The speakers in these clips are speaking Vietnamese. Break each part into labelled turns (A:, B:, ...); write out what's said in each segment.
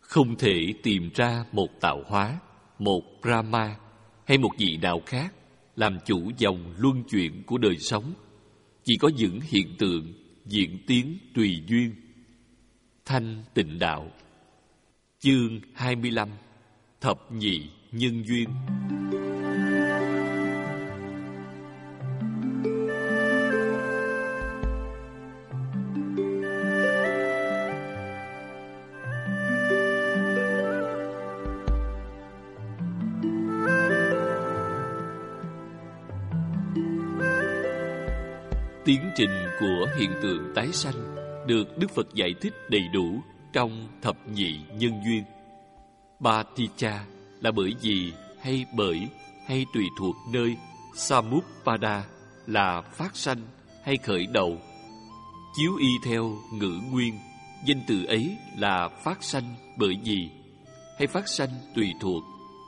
A: Không thể tìm ra một tạo hóa, một Brahma hay một vị nào khác làm chủ dòng luân chuyển của đời sống. Chỉ có những hiện tượng diễn tiến tùy duyên. Thanh Tịnh Đạo. Chương 25. Thập nhị nhân duyên. Tiến trình của hiện tượng tái sanh được Đức Phật giải thích đầy đủ trong thập nhị nhân duyên. Paticca là bởi vì hay bởi hay tùy thuộc nơi, Samuppada là phát sanh hay khởi đầu. Chiếu y theo ngữ nguyên, danh từ ấy là phát sanh bởi vì hay phát sanh tùy thuộc.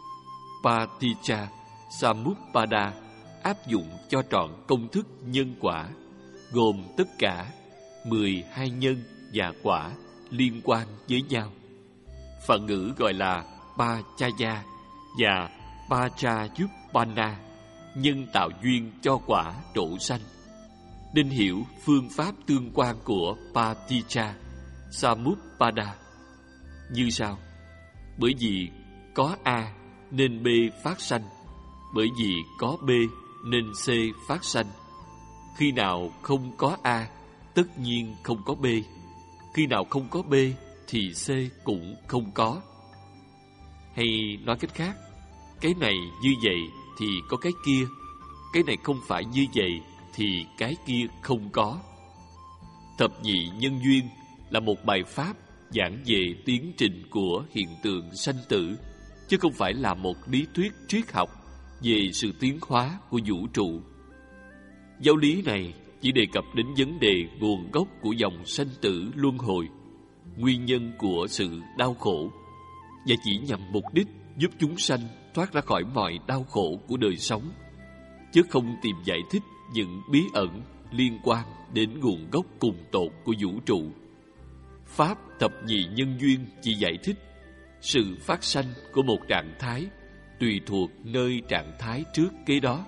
A: Paticca Samuppada áp dụng cho trọn công thức nhân quả, gồm tất cả 12 nhân và quả liên quan với nhau. Phật ngữ gọi là Pachaya và Pachayuppana, nhân tạo duyên cho quả trổ sanh. Nên hiểu phương pháp tương quan của Paticca Samuppada như sau. Bởi vì có A nên B phát sanh, bởi vì có B nên C phát sanh. Khi nào không có A, tất nhiên không có B. Khi nào không có B, thì C cũng không có. Hay nói cách khác, cái này như vậy thì có cái kia, cái này không phải như vậy thì cái kia không có. Thập nhị nhân duyên là một bài pháp giảng về tiến trình của hiện tượng sanh tử, chứ không phải là một lý thuyết triết học về sự tiến hóa của vũ trụ. Giáo lý này chỉ đề cập đến vấn đề nguồn gốc của dòng sanh tử luân hồi, nguyên nhân của sự đau khổ, và chỉ nhằm mục đích giúp chúng sanh thoát ra khỏi mọi đau khổ của đời sống, chứ không tìm giải thích những bí ẩn liên quan đến nguồn gốc cùng tột của vũ trụ. Pháp thập nhị nhân duyên chỉ giải thích sự phát sanh của một trạng thái tùy thuộc nơi trạng thái trước kế đó.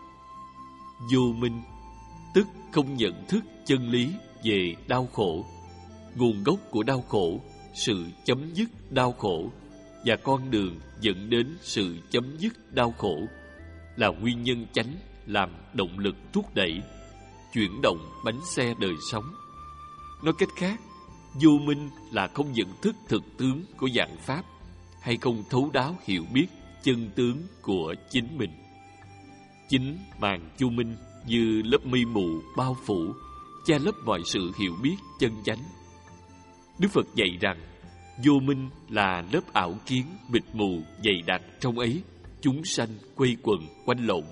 A: Vô minh tức không nhận thức chân lý về đau khổ, nguồn gốc của đau khổ, sự chấm dứt đau khổ và con đường dẫn đến sự chấm dứt đau khổ là nguyên nhân chánh làm động lực thúc đẩy chuyển động bánh xe đời sống. Nói cách khác, vô minh là không nhận thức thực tướng của dạng pháp hay không thấu đáo hiểu biết chân tướng của chính mình. Chính màn vô minh như lớp mây mù bao phủ, che lấp mọi sự hiểu biết chân chánh. Đức Phật dạy rằng vô minh là lớp ảo kiến mịt mù dày đặc, trong ấy chúng sanh quây quần quanh lộn.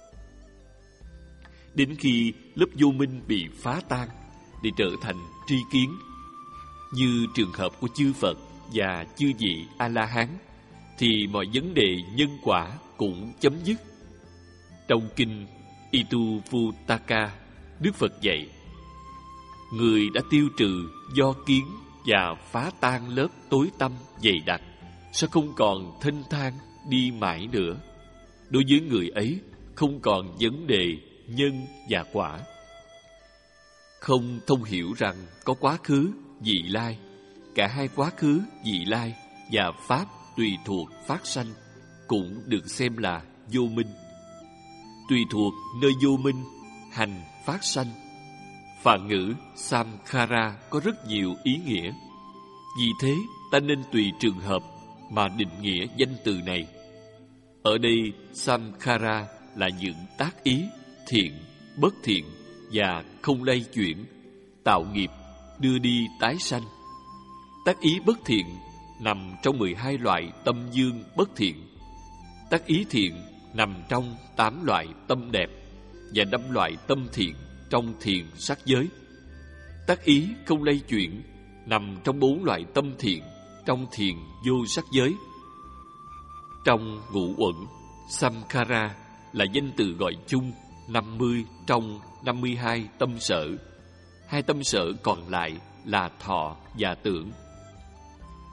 A: Đến khi lớp vô minh bị phá tan để trở thành tri kiến, như trường hợp của chư Phật và chư vị A-la-hán, thì mọi vấn đề nhân quả cũng chấm dứt. Trong kinh Ituvutaka, Đức Phật dạy: người đã tiêu trừ do kiến và phá tan lớp tối tăm dày đặc, sẽ không còn thênh thang đi mãi nữa. Đối với người ấy không còn vấn đề nhân và quả. Không thông hiểu rằng có quá khứ, vị lai, cả hai quá khứ, vị lai và pháp tùy thuộc phát sanh cũng được xem là vô minh. Tùy thuộc nơi vô minh, hành phát sanh. Phạn ngữ samkhara có rất nhiều ý nghĩa. Vì thế, ta nên tùy trường hợp mà định nghĩa danh từ này. Ở đây, samkhara là những tác ý thiện, bất thiện và không lay chuyển, tạo nghiệp, đưa đi tái sanh. Tác ý bất thiện nằm trong 12 loại tâm dương bất thiện. Tác ý thiện nằm trong 8 loại tâm đẹp và 5 loại tâm thiện trong thiền sắc giới. Tác ý không lay chuyển nằm trong 4 loại tâm thiện trong thiền vô sắc giới. Trong ngũ uẩn, samkhara là danh từ gọi chung 50 trong 52 tâm sở. 2 tâm sở còn lại là thọ và tưởng.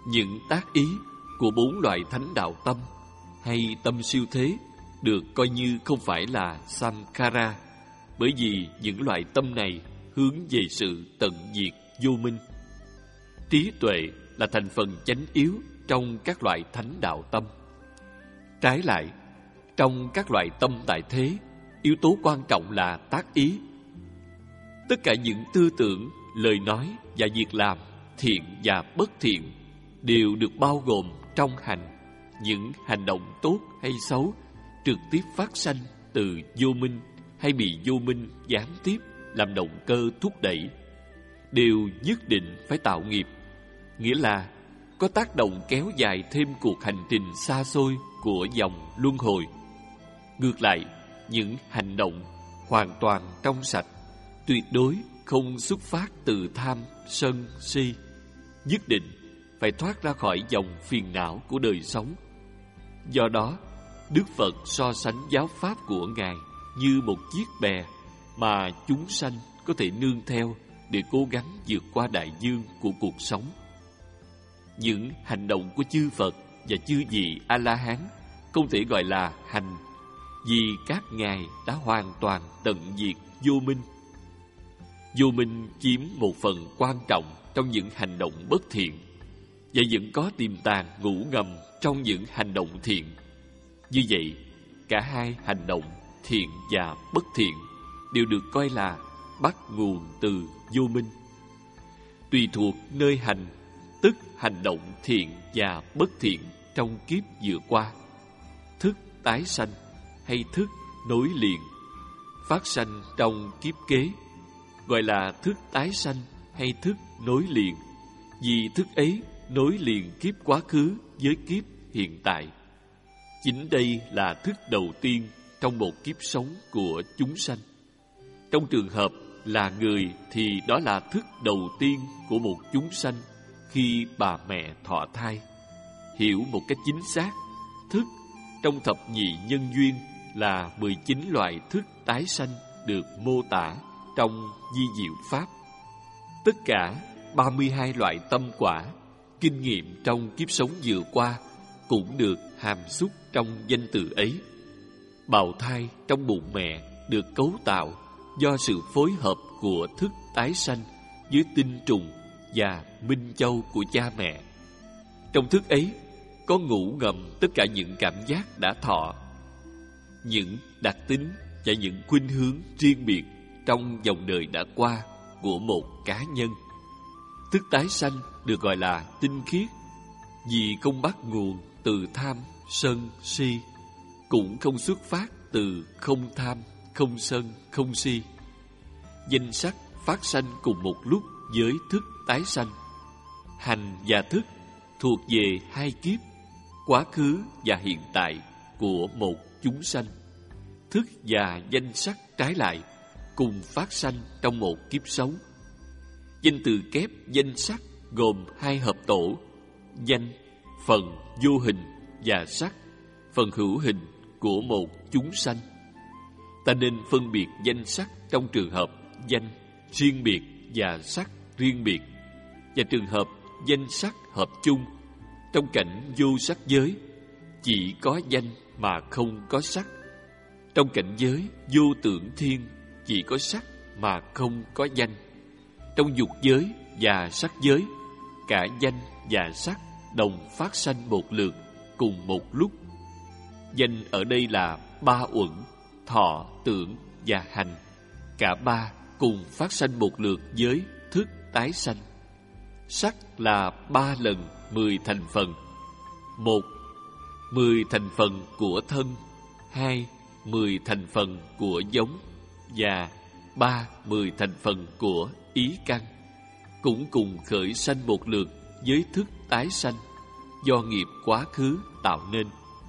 A: Những tác ý của 4 loại thánh đạo tâm hay tâm siêu thế được coi như không phải là samkhara, bởi vì những loại tâm này hướng về sự tận diệt vô minh. Trí tuệ là thành phần chánh yếu trong các loại thánh đạo tâm. Trái lại, trong các loại tâm tại thế, yếu tố quan trọng là tác ý. Tất cả những tư tưởng, lời nói và việc làm, thiện và bất thiện, đều được bao gồm trong hành. Những hành động tốt hay xấu trực tiếp phát sanh từ vô minh hay bị vô minh gián tiếp làm động cơ thúc đẩy, đều nhất định phải tạo nghiệp, nghĩa là có tác động kéo dài thêm cuộc hành trình xa xôi của dòng luân hồi. Ngược lại, những hành động hoàn toàn trong sạch, tuyệt đối không xuất phát từ tham, sân, si, nhất định phải thoát ra khỏi dòng phiền não của đời sống. Do đó, Đức Phật so sánh giáo pháp của Ngài như một chiếc bè mà chúng sanh có thể nương theo để cố gắng vượt qua đại dương của cuộc sống. Những hành động của chư Phật và chư vị A-la-hán không thể gọi là hành, vì các ngài đã hoàn toàn tận diệt vô minh. Vô minh chiếm một phần quan trọng trong những hành động bất thiện, và vẫn có tiềm tàng ngủ ngầm trong những hành động thiện. Như vậy, cả hai hành động thiện và bất thiện đều được coi là bắt nguồn từ vô minh. Tùy thuộc nơi hành, tức hành động thiện và bất thiện trong kiếp vừa qua, thức tái sanh hay thức nối liền phát sanh trong kiếp kế, gọi là thức tái sanh hay thức nối liền, vì thức ấy nối liền kiếp quá khứ với kiếp hiện tại. Chính đây là thức đầu tiên trong một kiếp sống của chúng sanh. Trong trường hợp là người thì đó là thức đầu tiên của một chúng sanh khi bà mẹ thọ thai. Hiểu một cách chính xác, thức trong thập nhị nhân duyên là 19 loại thức tái sanh được mô tả trong Di Diệu Pháp. Tất cả 32 loại tâm quả, kinh nghiệm trong kiếp sống vừa qua cũng được hàm xúc trong danh từ ấy. Bào thai trong bụng mẹ được cấu tạo do sự phối hợp của thức tái sanh với tinh trùng và minh châu của cha mẹ. Trong thức ấy có ngủ ngầm tất cả những cảm giác đã thọ, những đặc tính và những khuynh hướng riêng biệt trong dòng đời đã qua của một cá nhân. Thức tái sanh được gọi là tinh khiết vì không bắt nguồn từ tham, sân, si, cũng không xuất phát từ không tham, không sân, không si. Danh sắc phát sanh cùng một lúc với thức tái sanh. Hành và thức thuộc về hai kiếp, quá khứ và hiện tại của một chúng sanh. Thức và danh sắc trái lại cùng phát sanh trong một kiếp sống. Danh từ kép danh sắc gồm hai hợp tổ: danh, phần vô hình, và sắc, phần hữu hình của một chúng sanh. Ta nên phân biệt danh sắc trong trường hợp danh riêng biệt và sắc riêng biệt, và trường hợp danh sắc hợp chung. Trong cảnh vô sắc giới, chỉ có danh mà không có sắc. Trong cảnh giới vô tưởng thiên, chỉ có sắc mà không có danh. Trong dục giới và sắc giới, cả danh và sắc đồng phát sanh một lượt cùng một lúc. Danh ở đây là ba uẩn, thọ, tưởng và hành. Cả ba cùng phát sanh một lượt với thức tái sanh. Sắc là 3 lần 10 thành phần: 1. 10 thành phần của thân, 2. 10 thành phần của giống, và 3. 10 thành phần của ý căn, cũng cùng khởi sanh một lượt với thức tái sanh do nghiệp quá khứ tạo nên.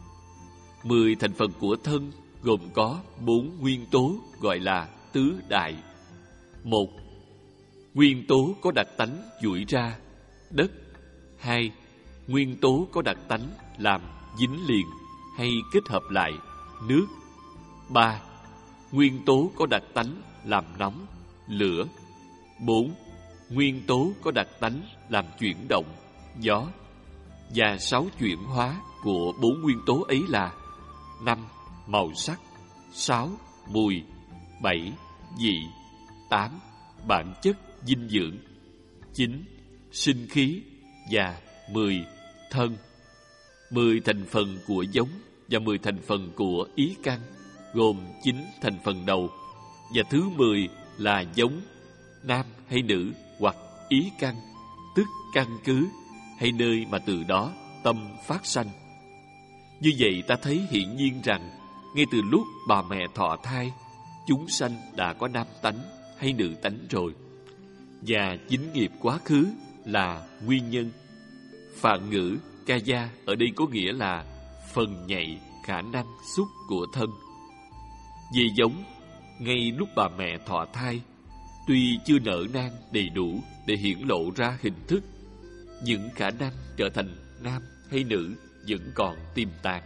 A: 10 thành phần của thân gồm có 4 nguyên tố gọi là tứ đại. 1. Nguyên tố có đặc tánh duỗi ra, đất. 2. Nguyên tố có đặc tánh làm dính liền hay kết hợp lại, nước. 3. Nguyên tố có đặc tánh làm nóng, lửa. 4. Nguyên tố có đặc tánh làm chuyển động, gió. và 6 chuyển hóa của 4 nguyên tố ấy là 5. Màu sắc, 6. Mùi, 7. Vị, 8. Bản chất dinh dưỡng, 9. Sinh khí và 10. Thân. 10 thành phần của giống và 10 thành phần của ý căn, gồm 9 thành phần đầu, và thứ 10 là giống, nam hay nữ hoặc ý căn, tức căn cứ hay nơi mà từ đó tâm phát sanh. Như vậy ta thấy hiển nhiên rằng ngay từ lúc bà mẹ thọ thai, chúng sanh đã có nam tánh hay nữ tánh rồi, và chính nghiệp quá khứ là nguyên nhân. Phạn ngữ kaya ở đây có nghĩa là phần nhạy, khả năng xúc của thân. Về giống, ngay lúc bà mẹ thọ thai, tuy chưa nở nang đầy đủ để hiển lộ ra hình thức, những khả năng trở thành nam hay nữ vẫn còn tiềm tàng.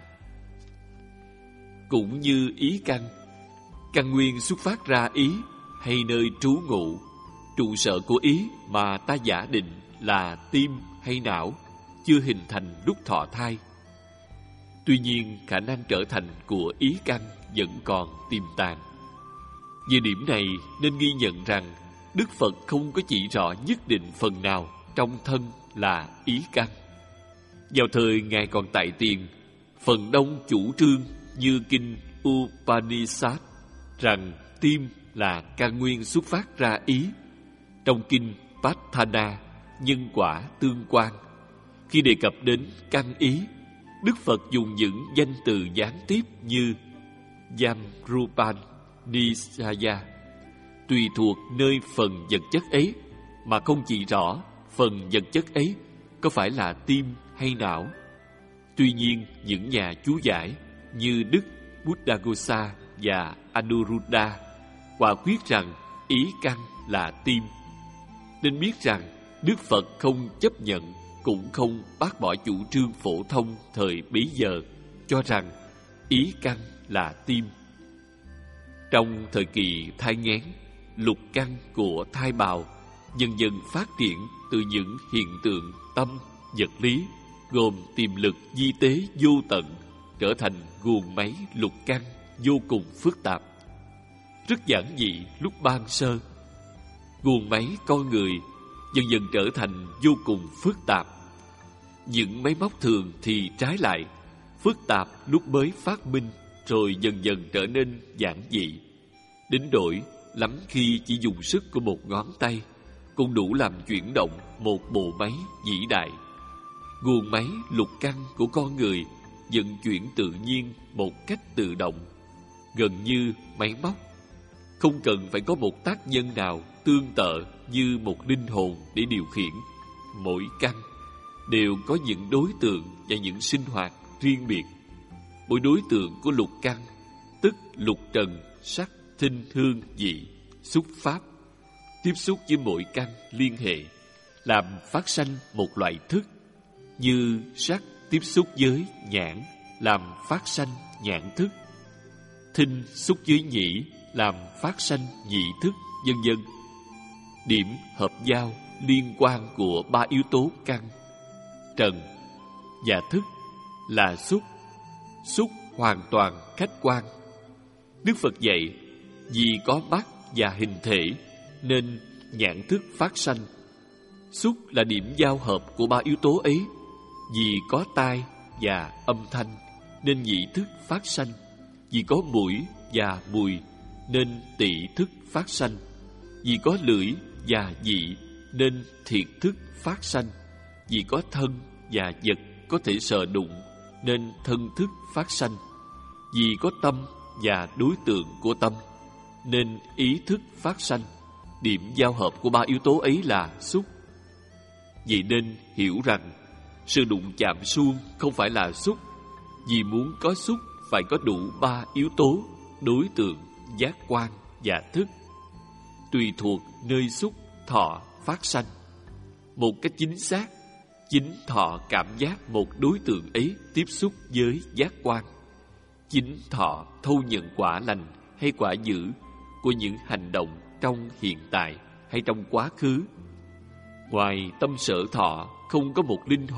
A: Cũng như ý căn, căn nguyên xuất phát ra ý hay nơi trú ngụ, trụ sở của ý mà ta giả định là tim hay não, chưa hình thành lúc thọ thai. Tuy nhiên, khả năng trở thành của ý căn vẫn còn tiềm tàng. Về điểm này nên ghi nhận rằng Đức Phật không có chỉ rõ nhất định phần nào trong thân là ý căn. Vào thời Ngài còn tại tiền, phần đông chủ trương như kinh Upanishad rằng tim là căn nguyên xuất phát ra ý. Trong kinh Patthana, nhân quả tương quan, khi đề cập đến căn ý, Đức Phật dùng những danh từ gián tiếp như Yamrupan, Nisaya, tùy thuộc nơi phần vật chất ấy, mà không chỉ rõ phần vật chất ấy có phải là tim hay não. Tuy nhiên, những nhà chú giải như Đức Buddhaghosa và Anuruddha quả quyết rằng ý căn là tim. Nên biết rằng Đức Phật không chấp nhận cũng không bác bỏ chủ trương phổ thông thời bấy giờ cho rằng ý căn là tim. Trong thời kỳ thai nghén, lục căn của thai bào dần dần phát triển từ những hiện tượng tâm, vật lý, gồm tiềm lực di tế vô tận, trở thành guồng máy lục căn vô cùng phức tạp. Rất giản dị lúc ban sơ, guồng máy con người dần dần trở thành vô cùng phức tạp. Những máy móc thường thì trái lại, phức tạp lúc mới phát minh rồi dần dần trở nên giản dị, đến đổi lắm khi chỉ dùng sức của một ngón tay cũng đủ làm chuyển động một bộ máy vĩ đại. Guồng máy lục căn của con người vận chuyển tự nhiên một cách tự động, gần như máy móc, không cần phải có một tác nhân nào tương tự như một linh hồn để điều khiển. Mỗi căn đều có những đối tượng và những sinh hoạt riêng biệt. Mỗi đối tượng của lục căn, tức lục trần, sắc, thinh, hương, vị, xúc, pháp, tiếp xúc với mỗi căn liên hệ, làm phát sanh một loại thức. Như sắc tiếp xúc với nhãn, làm phát sanh nhãn thức. Thinh xúc với nhĩ, làm phát sanh nhĩ thức, vân vân. Điểm hợp giao liên quan của ba yếu tố căn, trần và thức là xúc. Xúc hoàn toàn khách quan. Đức Phật dạy, vì có mắt và hình thể nên nhãn thức phát sanh. Xúc là điểm giao hợp của ba yếu tố ấy. Vì có tai và âm thanh nên nhĩ thức phát sanh. Vì có mũi và mùi nên tỵ thức phát sanh. Vì có lưỡi và vị nên thiệt thức phát sanh. Vì có thân và vật có thể sờ đụng nên thân thức phát sanh. Vì có tâm và đối tượng của tâm nên ý thức phát sanh. Điểm giao hợp của ba yếu tố ấy là xúc. Vậy nên hiểu rằng sự đụng chạm suông không phải là xúc. Vì muốn có xúc phải có đủ ba yếu tố: đối tượng, giác quan và thức. Tùy thuộc nơi xúc, thọ phát sanh. Một cách chính xác, chính thọ cảm giác một đối tượng ấy tiếp xúc với giác quan. Chính thọ thâu nhận quả lành hay quả dữ của những hành động trong hiện tại hay trong quá khứ. Ngoài tâm sở thọ không có một linh hồn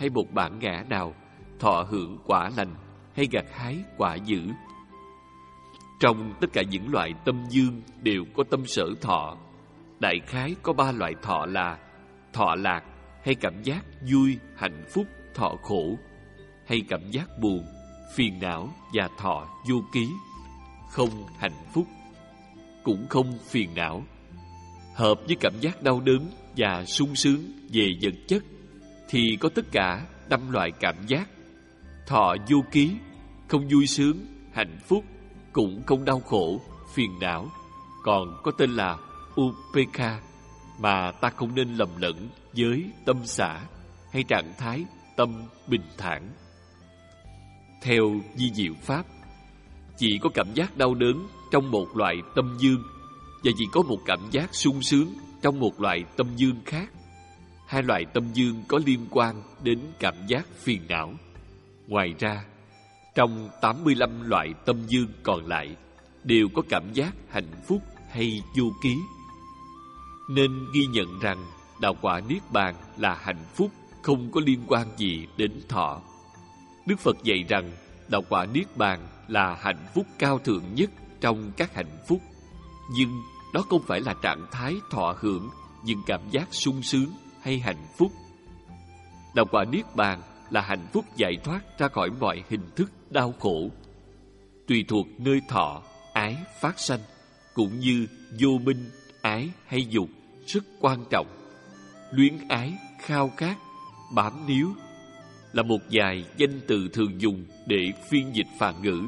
A: hay một bản ngã nào thọ hưởng quả lành hay gặt hái quả dữ. Trong tất cả những loại tâm dương đều có tâm sở thọ. Đại khái có 3 loại thọ là thọ lạc hay cảm giác vui, hạnh phúc, thọ khổ, hay cảm giác buồn, phiền não, và thọ vô ký, không hạnh phúc, cũng không phiền não. Hợp với cảm giác đau đớn và sung sướng về vật chất thì có tất cả 5 loại cảm giác. Thọ vô ký, không vui sướng, hạnh phúc, cũng không đau khổ, phiền não, còn có tên là Upekha, mà ta không nên lầm lẫn với tâm xả hay trạng thái tâm bình thản. Theo vi diệu pháp, chỉ có cảm giác đau đớn trong một loại tâm dương và chỉ có một cảm giác sung sướng trong một loại tâm dương khác. 2 loại tâm dương có liên quan đến cảm giác phiền não. Ngoài ra, trong 85 loại tâm dương còn lại đều có cảm giác hạnh phúc hay vô ký. Nên ghi nhận rằng đạo quả Niết Bàn là hạnh phúc, không có liên quan gì đến thọ. Đức Phật dạy rằng đạo quả Niết Bàn là hạnh phúc cao thượng nhất trong các hạnh phúc, nhưng đó không phải là trạng thái thọ hưởng những cảm giác sung sướng hay hạnh phúc. Đạo quả Niết Bàn là hạnh phúc giải thoát ra khỏi mọi hình thức đau khổ. Tùy thuộc nơi thọ, ái phát sanh, cũng như vô minh, ái hay dục rất quan trọng. Luyến ái, khao khát, bám níu là một vài danh từ thường dùng để phiên dịch phạn ngữ.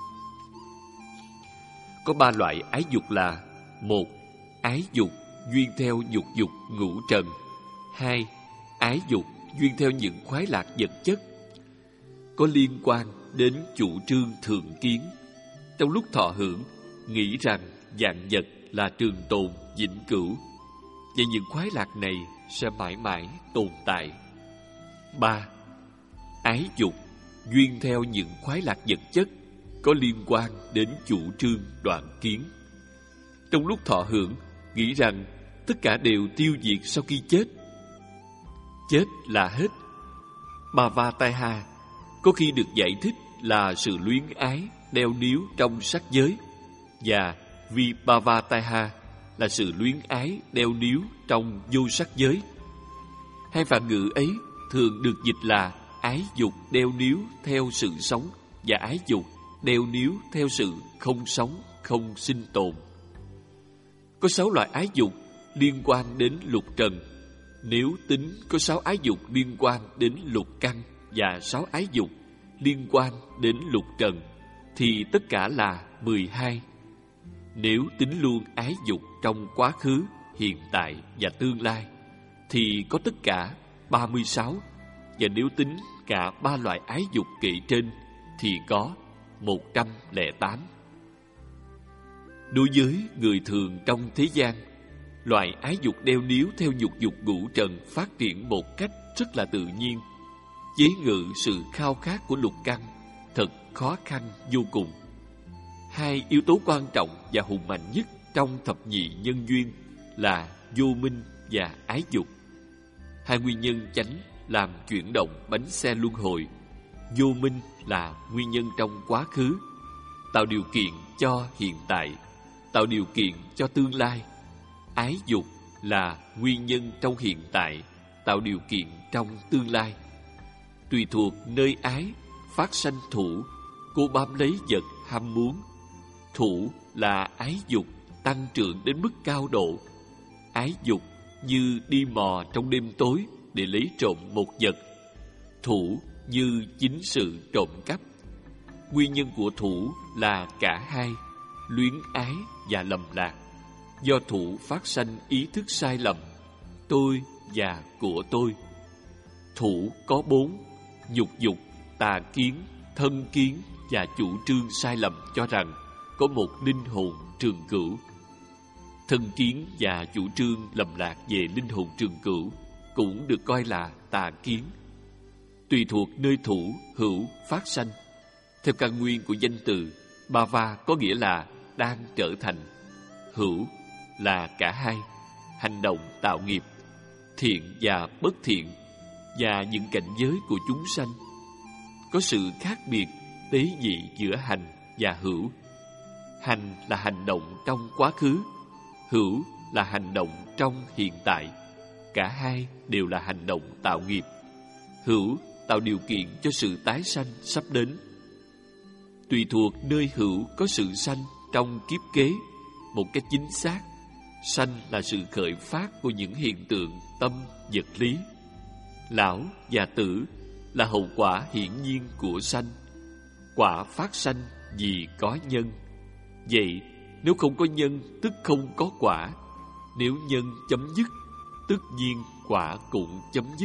A: Có 3 loại ái dục là: 1. Ái dục duyên theo dục dục ngũ trần. 2. Ái dục duyên theo những khoái lạc vật chất, có liên quan đến chủ trương thường kiến. Trong lúc thọ hưởng, nghĩ rằng vạn vật là trường tồn, vĩnh cửu, và những khoái lạc này sẽ mãi mãi tồn tại. 3. Ái dục duyên theo những khoái lạc vật chất, có liên quan đến chủ trương đoạn kiến. Trong lúc thọ hưởng, nghĩ rằng tất cả đều tiêu diệt sau khi chết. Chết là hết. Bhava-tai-ha có khi được giải thích là sự luyến ái đeo níu trong sắc giới, và Vibhava-tai-ha là sự luyến ái đeo níu trong vô sắc giới. 2 phạn ngữ ấy thường được dịch là ái dục đeo níu theo sự sống và ái dục đeo níu theo sự không sống, không sinh tồn. Có 6 loại ái dục liên quan đến lục trần. Nếu tính có 6 ái dục liên quan đến lục căn và 6 ái dục liên quan đến lục trần thì tất cả là 12. Nếu tính luôn ái dục trong quá khứ, hiện tại và tương lai thì có tất cả 36. Và nếu tính cả 3 loại ái dục kể trên thì có 108. Đối với người thường trong thế gian, loại ái dục đeo níu theo nhục dục ngũ trần phát triển một cách rất là tự nhiên. Chế ngự sự khao khát của lục căn thật khó khăn vô cùng. 2 yếu tố quan trọng và hùng mạnh nhất trong thập nhị nhân duyên là vô minh và ái dục. 2 nguyên nhân chánh làm chuyển động bánh xe luân hồi. Vô minh là nguyên nhân trong quá khứ, tạo điều kiện cho hiện tại, tạo điều kiện cho tương lai. Ái dục là nguyên nhân trong hiện tại, tạo điều kiện trong tương lai. Tùy thuộc nơi ái phát sanh thủ, cô bám lấy vật ham muốn. Thủ là ái dục tăng trưởng đến mức cao độ. Ái dục như đi mò trong đêm tối để lấy trộm một vật. Thủ như chính sự trộm cắp. Nguyên nhân của thủ là cả hai, luyến ái và lầm lạc. Do thủ phát sanh ý thức sai lầm, tôi và của tôi. Thủ có 4: nhục dục, tà kiến, thân kiến và chủ trương sai lầm cho rằng có một linh hồn trường cửu. Thân kiến và chủ trương lầm lạc về linh hồn trường cửu cũng được coi là tà kiến. Tùy thuộc nơi thủ hữu phát sanh. Theo căn nguyên của danh từ, Bhava có nghĩa là đang trở thành, hữu là cả hai, hành động tạo nghiệp, thiện và bất thiện, và những cảnh giới của chúng sanh. Có sự khác biệt tế nhị giữa hành và hữu. Hành là hành động trong quá khứ, hữu là hành động trong hiện tại. Cả hai đều là hành động tạo nghiệp. Hữu tạo điều kiện cho sự tái sanh sắp đến. Tùy thuộc nơi hữu có sự sanh trong kiếp kế, một cách chính xác, sanh là sự khởi phát của những hiện tượng tâm vật lý. Lão và tử là hậu quả hiển nhiên của sanh. Quả phát sanh vì có nhân. Vậy nếu không có nhân tức không có quả. Nếu nhân chấm dứt, tất nhiên quả cũng chấm dứt.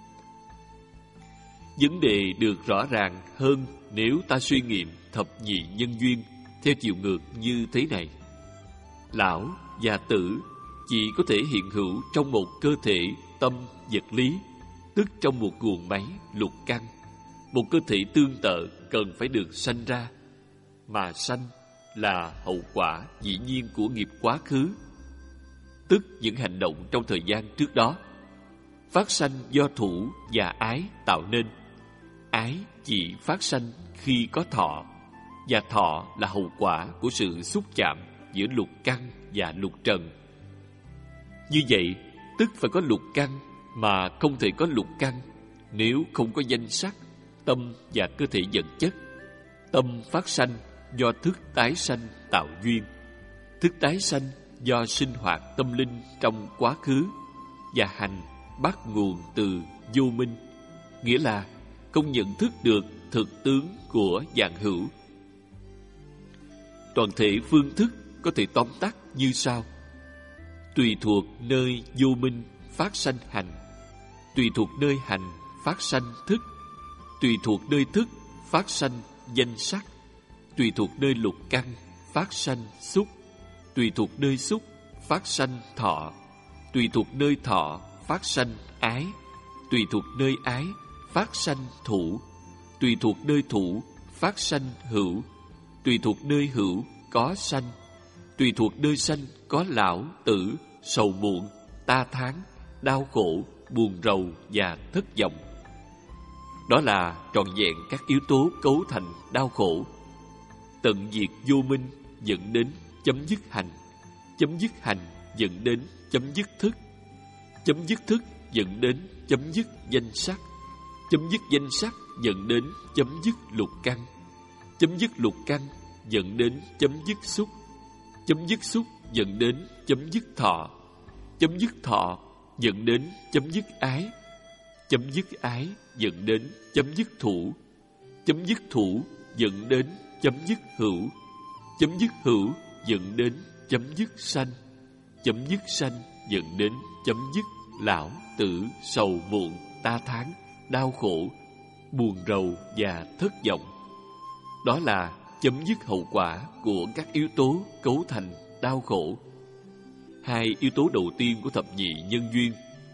A: Vấn đề được rõ ràng hơn nếu ta suy nghiệm thập nhị nhân duyên theo chiều ngược như thế này. Lão và tử chỉ có thể hiện hữu trong một cơ thể tâm vật lý, tức trong một guồng máy lục căn. Một cơ thể tương tự cần phải được sanh ra, mà sanh là hậu quả dĩ nhiên của nghiệp quá khứ, tức những hành động trong thời gian trước đó. Phát sanh do thủ và ái tạo nên. Ái chỉ phát sanh khi có thọ, và thọ là hậu quả của sự xúc chạm giữa lục căn và lục trần. Như vậy, tức phải có lục căn, mà không thể có lục căn nếu không có danh sắc, tâm và cơ thể vật chất. Tâm phát sanh do thức tái sanh tạo duyên. Thức tái sanh do sinh hoạt tâm linh trong quá khứ, và hành bắt nguồn từ vô minh, nghĩa là không nhận thức được thực tướng của vạn hữu. Toàn thể phương thức có thể tóm tắt như sau: tùy thuộc nơi vô minh phát sanh hành, tùy thuộc nơi hành phát sanh thức, tùy thuộc nơi thức phát sanh danh sắc, tùy thuộc nơi lục căn phát sanh xúc, tùy thuộc nơi xúc phát sanh thọ, tùy thuộc nơi thọ phát sanh ái, tùy thuộc nơi ái phát sanh thủ, tùy thuộc nơi thủ phát sanh hữu, tùy thuộc nơi hữu có sanh, tùy thuộc nơi sanh có lão tử, sầu muộn, ta thán, đau khổ, buồn rầu và thất vọng. Đó là trọn vẹn các yếu tố cấu thành đau khổ. Tận diệt vô minh dẫn đến chấm dứt hành, chấm dứt hành dẫn đến chấm dứt thức, chấm dứt thức dẫn đến chấm dứt danh sắc, chấm dứt danh sắc dẫn đến chấm dứt lục căn, chấm dứt lục căn dẫn đến chấm dứt xúc, chấm dứt xúc dẫn đến chấm dứt thọ, chấm dứt thọ dẫn đến chấm dứt ái, chấm dứt ái dẫn đến chấm dứt thủ, chấm dứt thủ dẫn đến chấm dứt hữu, chấm dứt hữu dẫn đến chấm dứt sanh, chấm dứt sanh dẫn đến chấm dứt lão tử, sầu muộn, ta thán, đau khổ, buồn rầu và thất vọng. Đó là chấm dứt hậu quả của các yếu tố cấu thành đau khổ. Hai yếu tố đầu tiên của thập nhị nhân duyên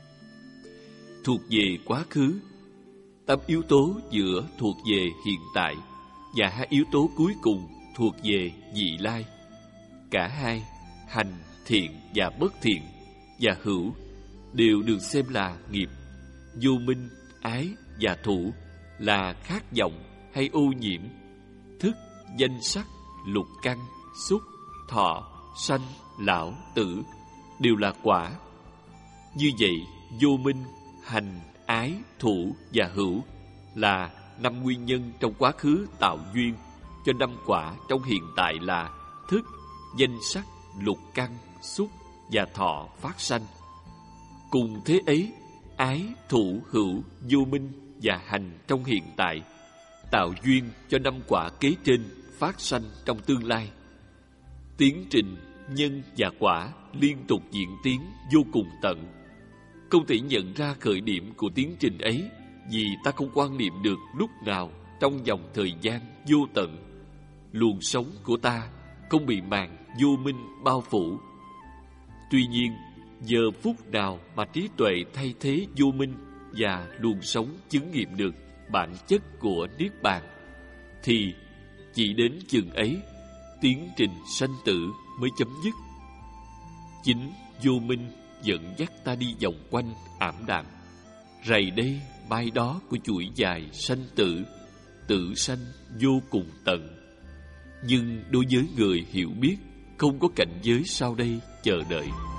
A: thuộc về quá khứ, 8 yếu tố giữa thuộc về hiện tại, và 2 yếu tố cuối cùng thuộc về vị lai. Cả hai, hành, thiện và bất thiện, và hữu, đều được xem là nghiệp. Vô minh, ái và thủ là khát vọng hay ô nhiễm. Thức, danh sắc, lục căn, xúc, thọ, sanh, lão, tử đều là quả. Như vậy, vô minh, hành, ái, thủ và hữu là 5 nguyên nhân trong quá khứ tạo duyên cho 5 quả trong hiện tại là thức, danh sắc, lục căn, xúc và thọ phát sanh. Cùng thế ấy, ái, thủ, hữu, vô minh và hành trong hiện tại tạo duyên cho 5 quả kế trên phát sanh trong tương lai. Tiến trình nhân và quả liên tục diễn tiến vô cùng tận. Không thể nhận ra khởi điểm của tiến trình ấy vì ta không quan niệm được lúc nào trong vòng thời gian vô tận luồng sống của ta không bị màn vô minh bao phủ. Tuy nhiên, giờ phút nào mà trí tuệ thay thế vô minh và luồng sống chứng nghiệm được bản chất của Niết Bàn, thì chỉ đến chừng ấy tiến trình sanh tử mới chấm dứt. Chính vô minh dẫn dắt ta đi vòng quanh ảm đạm, rày đây mai đó của chuỗi dài sanh tử, tử sanh vô cùng tận. Nhưng đối với người hiểu biết, không có cảnh giới sau đây chờ đợi.